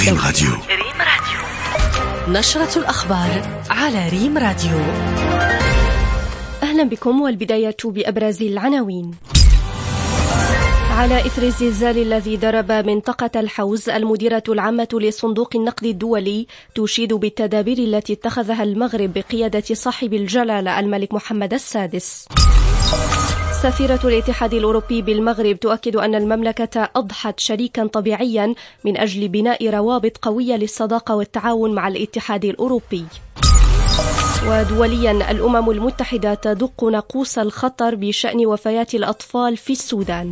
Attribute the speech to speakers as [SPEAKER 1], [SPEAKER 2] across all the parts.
[SPEAKER 1] ريم راديو.
[SPEAKER 2] نشرة الأخبار على ريم راديو.
[SPEAKER 3] أهلا بكم، والبداية بأبرز العناوين. على إثر الزلزال الذي ضرب منطقة الحوز، المديرة العامة لصندوق النقد الدولي تشيد بالتدابير التي اتخذها المغرب بقيادة صاحب الجلالة الملك محمد السادس. سفيرة الاتحاد الأوروبي بالمغرب تؤكد أن المملكة أضحت شريكا طبيعيا من أجل بناء روابط قوية للصداقة والتعاون مع الاتحاد الأوروبي. ودوليا، الأمم المتحدة تدق ناقوس الخطر بشأن وفيات الأطفال في السودان.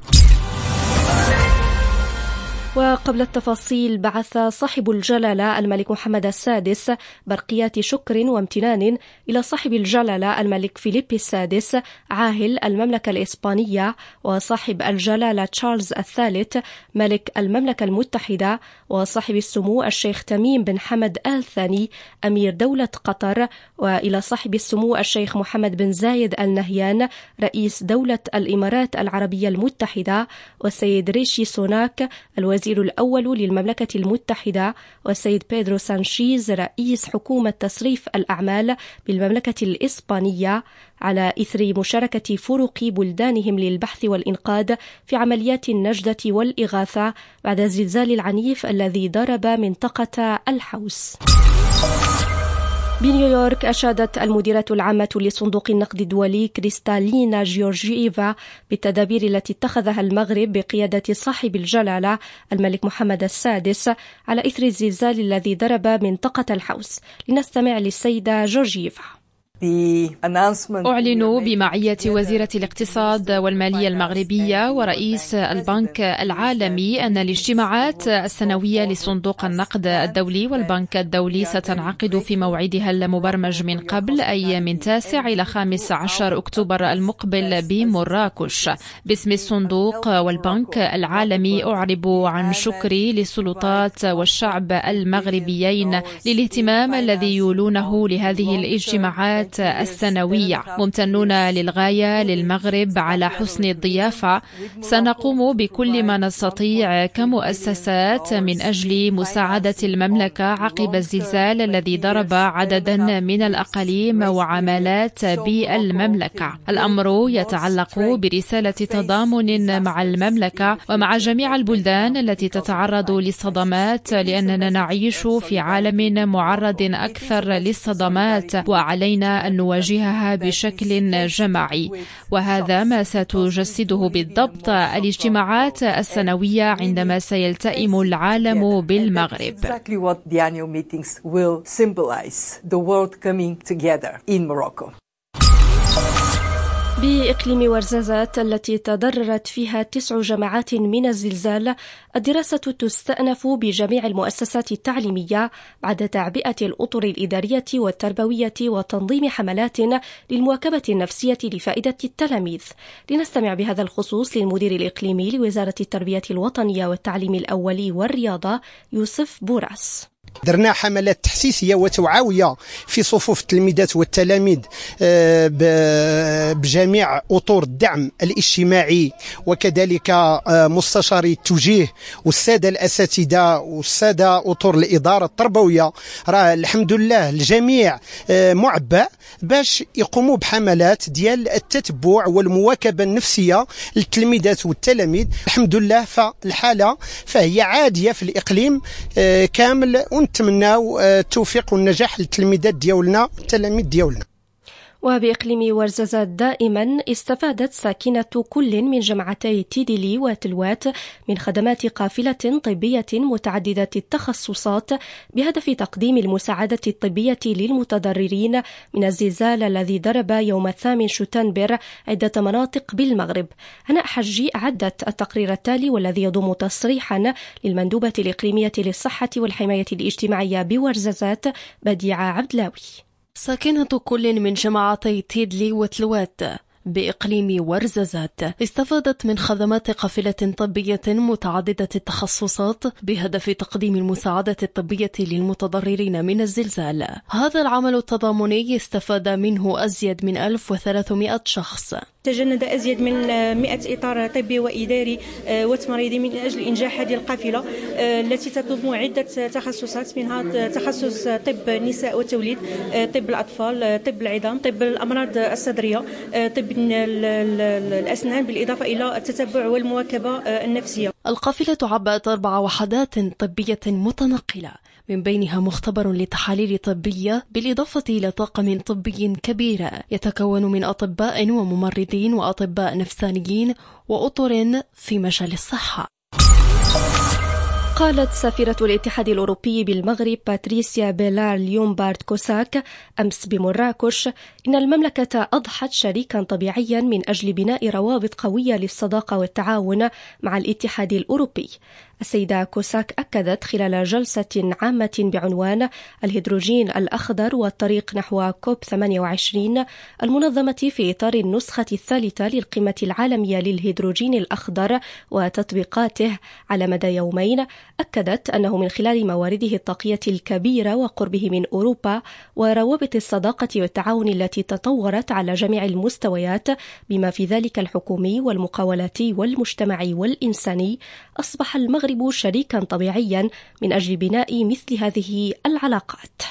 [SPEAKER 3] وقبل التفاصيل، بعث صاحب الجلالة الملك محمد السادس برقيات شكر وامتنان إلى صاحب الجلالة الملك فيليب السادس عاهل المملكة الإسبانية، وصاحب الجلالة تشارلز الثالث ملك المملكة المتحدة، وصاحب السمو الشيخ تميم بن حمد آل ثاني أمير دولة قطر، وإلى صاحب السمو الشيخ محمد بن زايد آل نهيان رئيس دولة الإمارات العربية المتحدة، والسيد ريشي سوناك الوزير الأول للمملكة المتحدة، والسيد بيدرو سانشيز رئيس حكومة تصريف الأعمال بالمملكة الإسبانية، على إثر مشاركة فرق بلدانهم للبحث والإنقاذ في عمليات النجدة والإغاثة بعد الزلزال العنيف الذي ضرب منطقة الحوز. بنيويورك، أشادت المديرة العامة لصندوق النقد الدولي كريستالينا جيورجييفا بالتدابير التي اتخذها المغرب بقيادة صاحب الجلالة الملك محمد السادس على إثر الزلزال الذي ضرب منطقة الحوز. لنستمع للسيدة جورجييفا.
[SPEAKER 4] أعلن بمعية وزيرة الاقتصاد والمالية المغربية ورئيس البنك العالمي أن الاجتماعات السنوية لصندوق النقد الدولي والبنك الدولي ستنعقد في موعدها المبرمج من قبل، أي من 9 إلى 15 أكتوبر المقبل بمراكش. باسم الصندوق والبنك العالمي أعرب عن شكري للسلطات والشعب المغربيين للاهتمام الذي يولونه لهذه الاجتماعات السنوية. ممتنون للغاية للمغرب على حسن الضيافة. سنقوم بكل ما نستطيع كمؤسسات من أجل مساعدة المملكة عقب الزلزال الذي ضرب عددا من الأقاليم وعمالات بالمملكة. الأمر يتعلق برسالة تضامن مع المملكة ومع جميع البلدان التي تتعرض للصدمات، لأننا نعيش في عالم معرض أكثر للصدمات، وعلينا أن نواجهها بشكل جماعي. وهذا ما ستجسده بالضبط الاجتماعات السنوية عندما سيلتئم العالم بالمغرب.
[SPEAKER 3] بإقليم ورزازات التي تضررت فيها 9 جماعات من الزلزال، الدراسة تستأنف بجميع المؤسسات التعليمية بعد تعبئة الأطر الإدارية والتربوية وتنظيم حملات للمواكبة النفسية لفائدة التلاميذ. لنستمع بهذا الخصوص للمدير الإقليمي لوزارة التربية الوطنية والتعليم الأولي والرياضة يوسف بوراس.
[SPEAKER 5] درنا حملات تحسيسية وتوعوية في صفوف التلميذات والتلاميذ بجميع أطر الدعم الاجتماعي، وكذلك مستشاري التوجيه والسادة الأساتذة والسادة أطر الإدارة التربوية. راه الحمد لله الجميع معبأ باش يقوموا بحملات ديال التتبع والمواكبة النفسية للتلميذات والتلاميذ. الحمد لله فالحالة فهي عادية في الإقليم كامل، ونتمناو التوفيق والنجاح للتلميذات ديالنا والتلاميذ ديالنا.
[SPEAKER 3] وبإقليم ورزازات دائما، استفادت ساكنة كل من جمعتي تيديلي وتلوات من خدمات قافلة طبية متعددة التخصصات بهدف تقديم المساعدة الطبية للمتضررين من الزلزال الذي ضرب يوم 8 شتنبر عدة مناطق بالمغرب. هناء حجي أعدت التقرير التالي، والذي يضم تصريحا للمندوبة الإقليمية للصحة والحماية الاجتماعية بورزازات بديعة عبدلاوي.
[SPEAKER 2] ساكنة كل من جماعتي تيدلي وتلوات بإقليم ورزازات استفادت من خدمات قافلة طبية متعددة التخصصات بهدف تقديم المساعدة الطبية للمتضررين من الزلزال. هذا العمل التضامني استفاد منه أزيد من 1300 شخص.
[SPEAKER 1] تجند أزيد من 100 إطار طبي وإداري وتمريضي من أجل إنجاح هذه القافلة التي تضم عدة تخصصات، منها تخصص طب النساء والتوليد، طب الأطفال، طب العظام، طب الأمراض الصدرية، طب الأسنان، بالإضافة إلى التتبع والمواكبة النفسية.
[SPEAKER 2] القافلة عبأت 4 وحدات طبية متنقلة، من بينها مختبر لتحاليل طبية بالإضافة إلى طاقم طبي كبير يتكون من أطباء وممرضين وأطباء نفسانيين وأطر في مجال الصحة.
[SPEAKER 3] قالت سفيرة الاتحاد الأوروبي بالمغرب باتريسيا بيلار ليومبارد كوساك أمس بمراكش إن المملكة أضحت شريكا طبيعيا من أجل بناء روابط قوية للصداقة والتعاون مع الاتحاد الأوروبي. السيدة كوساك أكدت خلال جلسة عامة بعنوان الهيدروجين الأخضر والطريق نحو كوب 28 المنظمة في إطار النسخة الثالثة للقمة العالمية للهيدروجين الأخضر وتطبيقاته على مدى يومين، أكدت أنه من خلال موارده الطاقية الكبيرة وقربه من أوروبا وروابط الصداقة والتعاون التي تطورت على جميع المستويات بما في ذلك الحكومي والمقاولاتي والمجتمعي والإنساني، أصبح المغرب شريكا طبيعيا من أجل بناء مثل هذه العلاقات.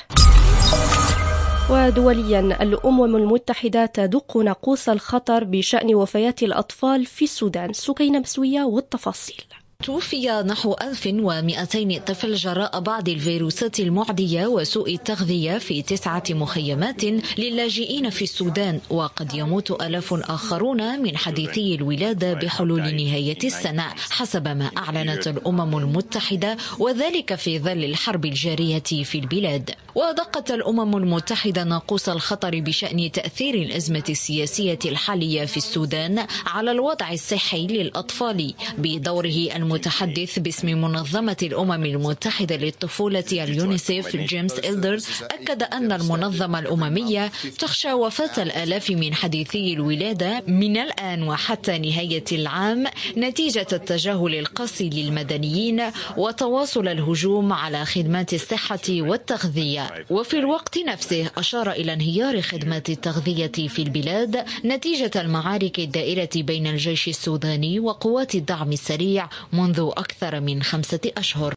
[SPEAKER 3] ودوليا الأمم المتحدة تدق ناقوس الخطر بشأن وفيات الأطفال في السودان. سكينة مسوية والتفاصيل.
[SPEAKER 6] توفي نحو 1200 طفل جراء بعض الفيروسات المعدية وسوء التغذية في 9 مخيمات للاجئين في السودان، وقد يموت آلاف آخرون من حديثي الولادة بحلول نهاية السنة حسب ما أعلنت الأمم المتحدة، وذلك في ظل الحرب الجارية في البلاد. ودقت الأمم المتحدة ناقوس الخطر بشأن تأثير الأزمة السياسية الحالية في السودان على الوضع الصحي للأطفال. بدوره المتحدث باسم منظمة الأمم المتحدة للطفولة اليونيسيف جيمس إلدر أكد أن المنظمة الأممية تخشى وفاة الآلاف من حديثي الولادة من الآن وحتى نهاية العام نتيجة التجاهل القاسي للمدنيين وتواصل الهجوم على خدمات الصحة والتغذية. وفي الوقت نفسه أشار إلى انهيار خدمات التغذية في البلاد نتيجة المعارك الدائرة بين الجيش السوداني وقوات الدعم السريع منذ أكثر من 5 أشهر.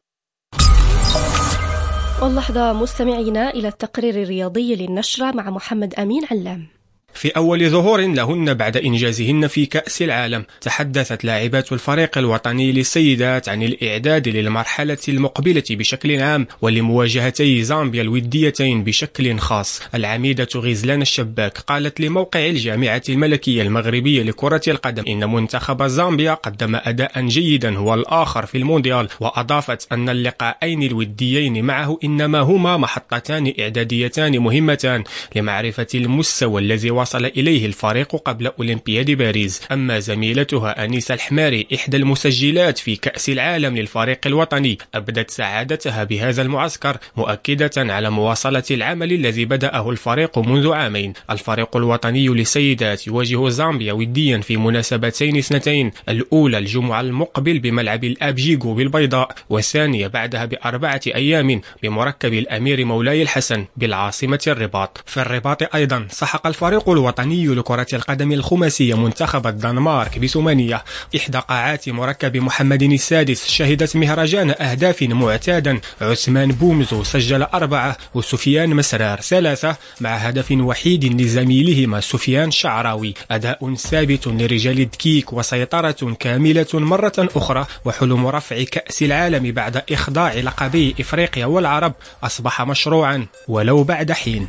[SPEAKER 3] واللحظة مستمعينا إلى التقرير الرياضي للنشرة مع محمد أمين علام.
[SPEAKER 7] في أول ظهور لهن بعد إنجازهن في كأس العالم، تحدثت لاعبات الفريق الوطني للسيدات عن الإعداد للمرحلة المقبلة بشكل عام ولمواجهتي زامبيا الوديتين بشكل خاص. العميدة غزلان الشباك قالت لموقع الجامعة الملكية المغربية لكرة القدم إن منتخب زامبيا قدم أداء جيدا هو الآخر في المونديال، وأضافت أن اللقاءين الوديين معه إنما هما محطتان إعداديتان مهمتان لمعرفة المستوى الذي وصل إليه الفريق قبل أولمبياد باريس. أما زميلتها أنيسة الحماري إحدى المسجلات في كأس العالم للفريق الوطني أبدت سعادتها بهذا المعسكر، مؤكدة على مواصلة العمل الذي بدأه الفريق منذ عامين. الفريق الوطني للسيدات يواجه زامبيا وديا في مناسبتين اثنتين، الأولى الجمعة المقبل بملعب الأبجيغو بالبيضاء، والثانية بعدها ب4 أيام بمركب الأمير مولاي الحسن بالعاصمة الرباط. في الرباط أيضا سحق الفريق الوطني لكرة القدم الخماسية منتخب الدنمارك بثمانية. إحدى قاعات مركب محمد السادس شهدت مهرجان أهداف معتادا، عثمان بومزو سجل 4 وسفيان مسرار 3 مع هدف وحيد لزميلهما سفيان شعراوي. أداء ثابت لرجال الدكيك وسيطرة كاملة مرة أخرى، وحلم رفع كأس العالم بعد إخضاع لقبي إفريقيا والعرب أصبح مشروعا ولو بعد حين.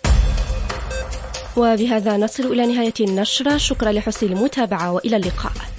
[SPEAKER 3] وبهذا نصل إلى نهاية النشرة. شكرا لحسن المتابعة وإلى اللقاء.